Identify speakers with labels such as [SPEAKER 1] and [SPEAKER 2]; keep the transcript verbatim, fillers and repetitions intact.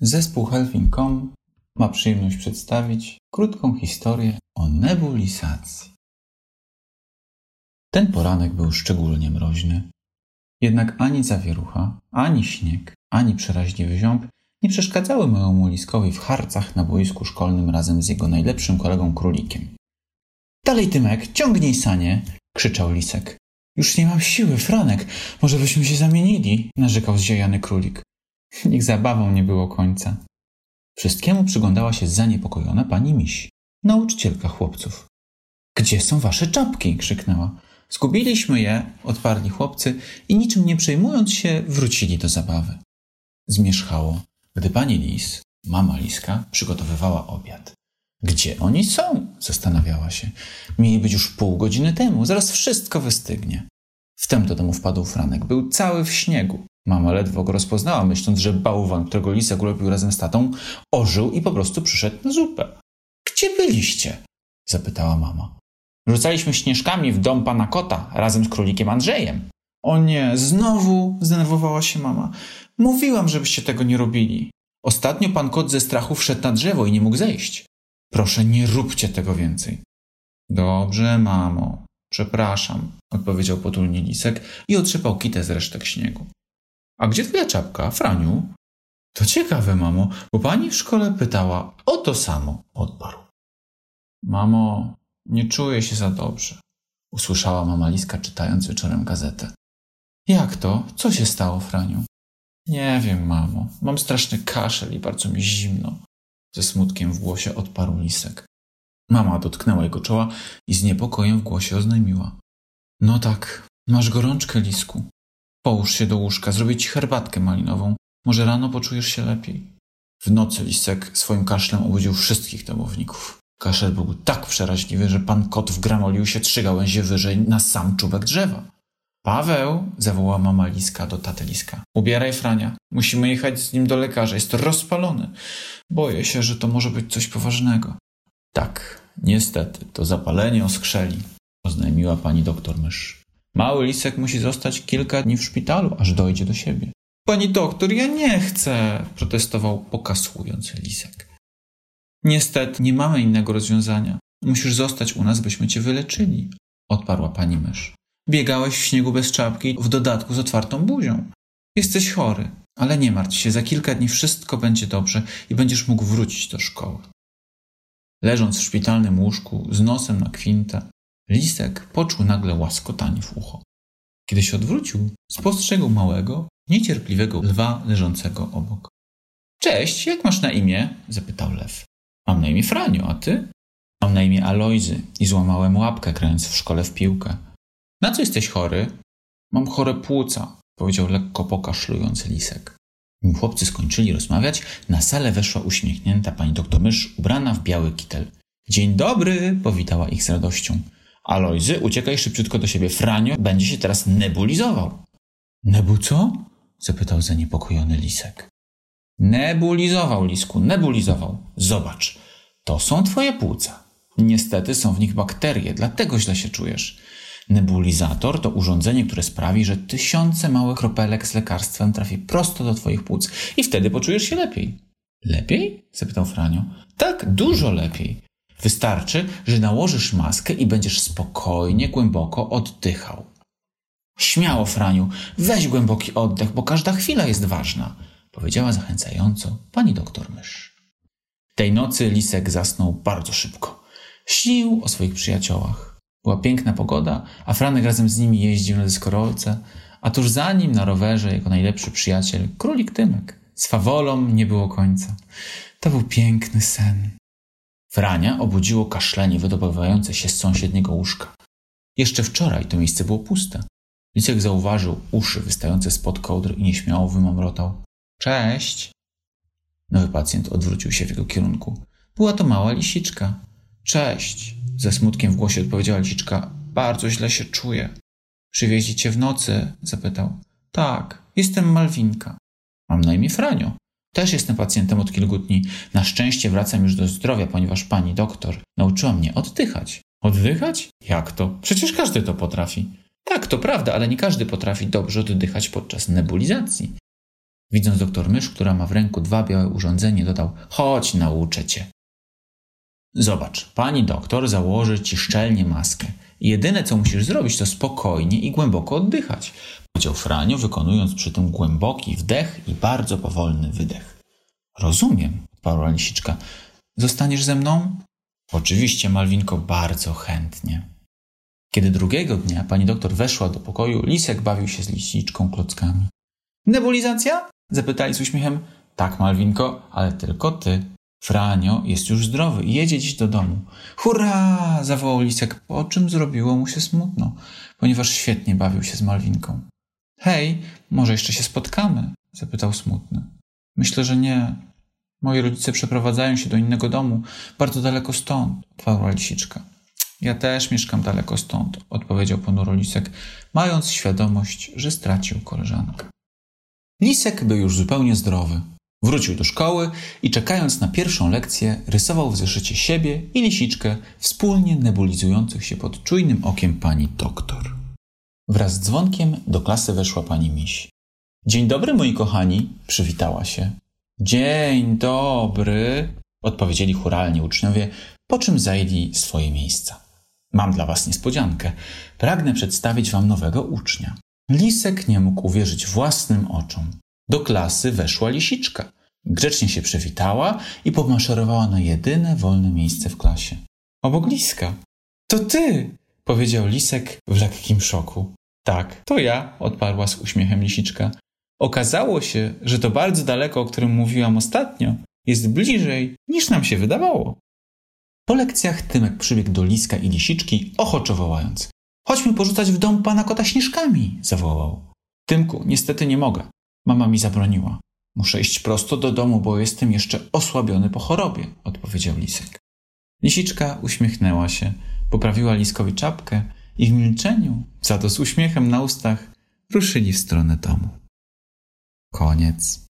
[SPEAKER 1] Zespół Helfing kropka com ma przyjemność przedstawić krótką historię o nebulizacji. Ten poranek był szczególnie mroźny. Jednak ani zawierucha, ani śnieg, ani przeraźliwy ziąb nie przeszkadzały mojemu Liskowi w harcach na boisku szkolnym razem z jego najlepszym kolegą Królikiem. „Dalej, Tymek, ciągnij sanie!” krzyczał Lisek. „Już nie mam siły, Franek, może byśmy się zamienili?” narzekał zziajany Królik. Ich zabawą nie było końca. Wszystkiemu przyglądała się zaniepokojona pani Miś, nauczycielka chłopców. „Gdzie są wasze czapki?” krzyknęła. „Zgubiliśmy je”, odparli chłopcy i niczym nie przejmując się wrócili do zabawy. Zmierzchało, gdy pani Lis, mama Liska, przygotowywała obiad. „Gdzie oni są?” zastanawiała się. „Mieli być już pół godziny temu, zaraz wszystko wystygnie.” Wtem do domu wpadł Franek. Był cały w śniegu. Mama ledwo go rozpoznała, myśląc, że bałwan, którego Lisek ulepił razem z tatą, ożył i po prostu przyszedł na zupę. „Gdzie byliście?” zapytała mama. „Rzucaliśmy śnieżkami w dom pana Kota razem z Królikiem Andrzejem.” „O nie, znowu!” zdenerwowała się mama. „Mówiłam, żebyście tego nie robili. Ostatnio pan Kot ze strachu wszedł na drzewo i nie mógł zejść. Proszę, nie róbcie tego więcej.” „Dobrze, mamo, przepraszam”, odpowiedział potulnie Lisek i otrzepał kitę z resztek śniegu. „A gdzie twoja czapka, Franiu?” „To ciekawe, mamo, bo pani w szkole pytała o to samo”, odparł. „Mamo, nie czuję się za dobrze”, usłyszała mama Liska, czytając wieczorem gazetę. „Jak to? Co się stało, Franiu?” „Nie wiem, mamo. Mam straszny kaszel i bardzo mi zimno”, ze smutkiem w głosie odparł Lisek. Mama dotknęła jego czoła i z niepokojem w głosie oznajmiła. „No tak, masz gorączkę, Lisku. Połóż się do łóżka, zrobię ci herbatkę malinową. Może rano poczujesz się lepiej”. W nocy Lisek swoim kaszlem obudził wszystkich domowników. Kaszel był tak przeraźliwy, że pan Kot wgramolił się trzy gałęzie wyżej na sam czubek drzewa. „Paweł”, zawołała mama Liska do taty Liska. „Ubieraj Frania. Musimy jechać z nim do lekarza. Jest rozpalony. Boję się, że to może być coś poważnego”. „Tak, niestety, to zapalenie oskrzeli”, oznajmiła pani doktor Mysz. „Mały Lisek musi zostać kilka dni w szpitalu, aż dojdzie do siebie”. „Pani doktor, ja nie chcę”, protestował pokasłujący Lisek. „Niestety, nie mamy innego rozwiązania. Musisz zostać u nas, byśmy cię wyleczyli”, odparła pani Mysz. „Biegałeś w śniegu bez czapki, w dodatku z otwartą buzią. Jesteś chory, ale nie martw się, za kilka dni wszystko będzie dobrze i będziesz mógł wrócić do szkoły”. Leżąc w szpitalnym łóżku z nosem na kwintę, Lisek poczuł nagle łaskotanie w ucho. Kiedy się odwrócił, spostrzegł małego, niecierpliwego lwa leżącego obok. „Cześć, jak masz na imię?” zapytał lew. „Mam na imię Franio, a ty?” „Mam na imię Alojzy i złamałem łapkę, grając w szkole w piłkę”. „Na co jesteś chory?” „Mam chore płuca”, powiedział lekko pokaszlujący Lisek. Nim chłopcy skończyli rozmawiać, na salę weszła uśmiechnięta pani doktor Mysz, ubrana w biały kitel. „Dzień dobry”, powitała ich z radością. „Alojzy, uciekaj szybciutko do siebie. Franio będzie się teraz nebulizował”. „Nebu co?” zapytał zaniepokojony Lisek. „Nebulizował, Lisku, nebulizował. Zobacz, to są twoje płuca. Niestety są w nich bakterie, dlatego źle się czujesz. Nebulizator to urządzenie, które sprawi, że tysiące małych kropelek z lekarstwem trafi prosto do twoich płuc i wtedy poczujesz się lepiej”. „Lepiej?” zapytał Franio. „Tak, dużo lepiej. Wystarczy, że nałożysz maskę i będziesz spokojnie, głęboko oddychał”. „Śmiało, Franiu, weź głęboki oddech, bo każda chwila jest ważna”, powiedziała zachęcająco pani doktor Mysz. Tej nocy Lisek zasnął bardzo szybko. Śnił o swoich przyjaciołach. Była piękna pogoda, a Franek razem z nimi jeździł na dyskorolce, a tuż za nim na rowerze jego najlepszy przyjaciel, Królik Tymek. Z fawolą nie było końca. To był piękny sen. Frania obudziło kaszlenie wydobywające się z sąsiedniego łóżka. Jeszcze wczoraj to miejsce było puste. Lisek zauważył uszy wystające spod kołdry i nieśmiało wymamrotał. „Cześć”. Nowy pacjent odwrócił się w jego kierunku. Była to mała lisiczka. „Cześć”, ze smutkiem w głosie odpowiedziała lisiczka. „Bardzo źle się czuję”. „Przywieźli cię w nocy?” zapytał. „Tak, jestem Malwinka”. „Mam na imię Franio. Też jestem pacjentem od kilku dni. Na szczęście wracam już do zdrowia, ponieważ pani doktor nauczyła mnie oddychać”. „Oddychać? Jak to? Przecież każdy to potrafi”. „Tak, to prawda, ale nie każdy potrafi dobrze oddychać podczas nebulizacji”. Widząc doktor Mysz, która ma w ręku dwa białe urządzenie, dodał: chodź, nauczę cię. Zobacz, pani doktor założy ci szczelnie maskę. Jedyne, co musisz zrobić, to spokojnie i głęboko oddychać, powiedział Franio, wykonując przy tym głęboki wdech i bardzo powolny wydech. Rozumiem, odparła Lisiczka. Zostaniesz ze mną? Oczywiście, Malwinko, bardzo chętnie. Kiedy drugiego dnia pani doktor weszła do pokoju, Lisek bawił się z Lisiczką klockami. Nebulizacja? Zapytali z uśmiechem. Tak, Malwinko, ale tylko ty. Franio jest już zdrowy i jedzie dziś do domu. Hurra! Zawołał Lisek, po czym zrobiło mu się smutno, ponieważ świetnie bawił się z Malwinką. Hej, może jeszcze się spotkamy? Zapytał smutny. Myślę, że nie. Moi rodzice przeprowadzają się do innego domu, bardzo daleko stąd, odparła Lisiczka. Ja też mieszkam daleko stąd, odpowiedział ponuro Lisek, mając świadomość, że stracił koleżankę. Lisek był już zupełnie zdrowy. Wrócił do szkoły i czekając na pierwszą lekcję rysował w zeszycie siebie i Lisiczkę wspólnie nebulizujących się pod czujnym okiem pani doktor. Wraz z dzwonkiem do klasy weszła pani Miś. Dzień dobry, moi kochani, przywitała się. Dzień dobry, odpowiedzieli chóralnie uczniowie, po czym zajęli swoje miejsca. Mam dla was niespodziankę. Pragnę przedstawić wam nowego ucznia. Lisek nie mógł uwierzyć własnym oczom. Do klasy weszła Lisiczka. Grzecznie się przywitała i pomaszerowała na jedyne wolne miejsce w klasie. Obok Liska. To ty! Powiedział Lisek w lekkim szoku. Tak, to ja, odparła z uśmiechem Lisiczka. Okazało się, że to bardzo daleko, o którym mówiłam ostatnio, jest bliżej, niż nam się wydawało. Po lekcjach Tymek przybiegł do Liska i Lisiczki, ochoczo wołając. Chodźmy porzucać w dom pana kota śnieżkami, zawołał. Tymku, niestety nie mogę. Mama mi zabroniła. Muszę iść prosto do domu, bo jestem jeszcze osłabiony po chorobie, odpowiedział Lisek. Lisiczka uśmiechnęła się, poprawiła Liskowi czapkę i w milczeniu, za to z uśmiechem na ustach, ruszyli w stronę domu. Koniec.